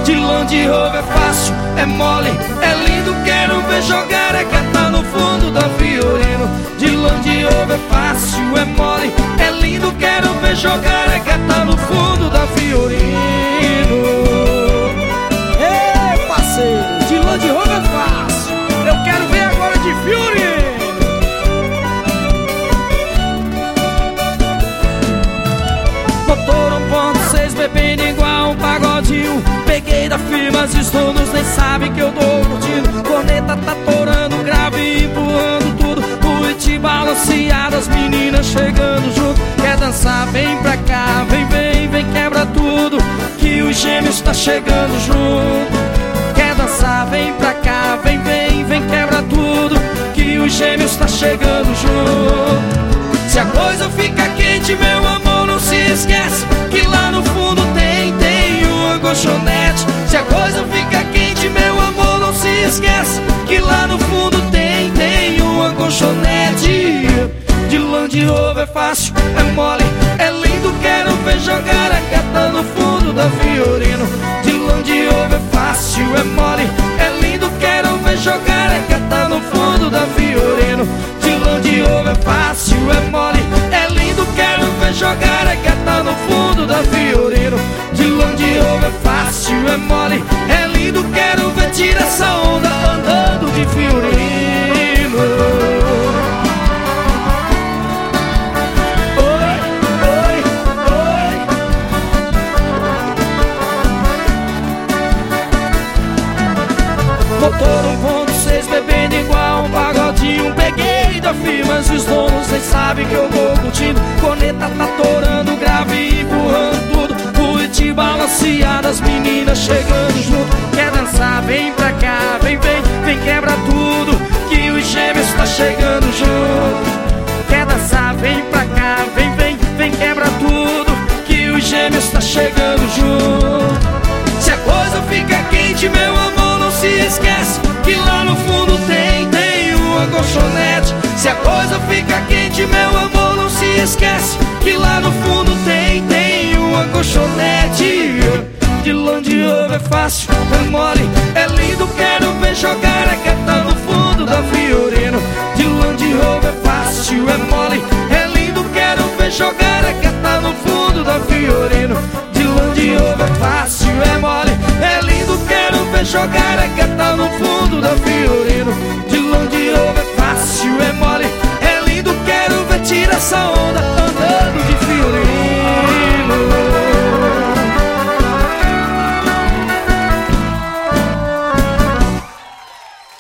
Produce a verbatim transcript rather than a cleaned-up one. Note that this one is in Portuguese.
De Land Rover é fácil, é mole, é lindo, quero ver jogar, é que tá no fundo da Fiorino. De Land Rover é fácil, é mole, é lindo, quero ver jogar, é que tá no fundo da Fiorino. Ei, parceiro, de Land Rover é fácil, eu quero ver agora de Fiorino. Motor um ponto seis bebendo igual um pagodinho. Peguei da firma, os donos nem sabem que eu tô curtindo. Corneta tá torando, grave empurrando tudo. Noite balanceada, as meninas chegando junto. Quer dançar, vem pra cá, vem, vem, vem, quebra tudo, que os gêmeos tá chegando junto. Quer dançar, vem pra cá, vem, vem, vem, quebra tudo, que os gêmeos tá chegando junto. Se a coisa fica quente, meu amor, não se esquece que lá no fundo tem, tem uma colchonete. Se a coisa fica quente, meu amor, não se esquece que lá no fundo tem, tem uma colchonete. De Land Rover é fácil, é mole, é lindo, quero ver jogar, é que tá no fundo da Fiorino. De Land Rover é fácil, é mole, é lindo, quero ver jogar, é que tá no fundo da Fiorino. De Land Rover é fácil, é mole, é lindo, quero ver jogar, é que tá no fundo da Fiorino. De Land Rover é fácil, é mole, é lindo, quero ver tirar essa onda andando de Fiorino. Oi, oi, oi. Motor um ponto seis bebendo igual um pagodinho. Peguei da firma, os donos nem sabem que eu tô curtindo. Corneta tá torando, grave empurrando tudo. Noite balanceada, as meninas chegando junto. Quer dançar, vem pra cá, vem, vem, vem, quebra tudo, que os gêmeos tá chegando junto. Quer dançar, vem pra cá, vem, vem, vem, quebra tudo, que os gêmeos tá chegando junto. Se a coisa fica quente, meu amor, não se esquece que lá no fundo tem, tem uma colchonete. Se a coisa fica quente, meu amor, não se esquece que lá no fundo tem, tem uma colchonete. De Land Rover é fácil, é mole, é lindo, quero ver jogar, é que tá no fundo da Fiorino. De Land Rover é fácil, é mole, é lindo, quero ver jogar, é que tá no fundo da Fiorino. De Land Rover é fácil, é mole, é lindo, quero ver jogar, é que